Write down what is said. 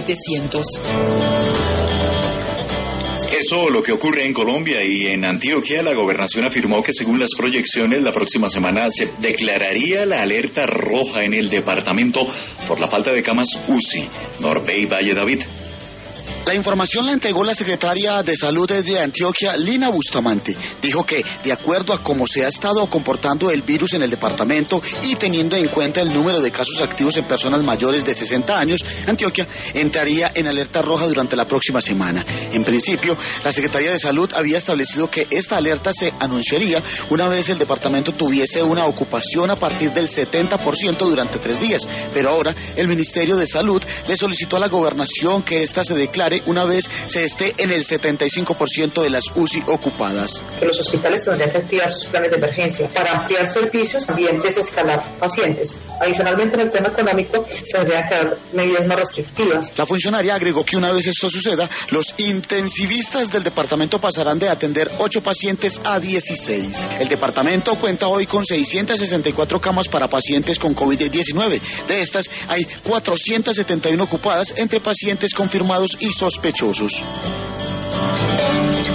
700. Eso lo que ocurre en Colombia y en Antioquia. La gobernación afirmó que según las proyecciones la próxima semana se declararía la alerta roja en el departamento por la falta de camas UCI. Norbey Valle David. La información la entregó la secretaria de Salud de Antioquia, Lina Bustamante. Dijo que, de acuerdo a cómo se ha estado comportando el virus en el departamento y teniendo en cuenta el número de casos activos en personas mayores de 60 años, Antioquia entraría en alerta roja durante la próxima semana. En principio, la Secretaría de Salud había establecido que esta alerta se anunciaría una vez el departamento tuviese una ocupación a partir del 70% durante 3 días. Pero ahora, el Ministerio de Salud le solicitó a la gobernación que esta se declare una vez se esté en el 75% de las UCI ocupadas. Los hospitales tendrían que activar sus planes de emergencia para ampliar servicios, también desescalar pacientes. Adicionalmente, en el tema económico, se tendrían que dar medidas más restrictivas. La funcionaria agregó que una vez esto suceda, los intensivistas del departamento pasarán de atender 8 pacientes a 16. El departamento cuenta hoy con 664 camas para pacientes con COVID-19. De estas, hay 471 ocupadas entre pacientes confirmados y sospechosos.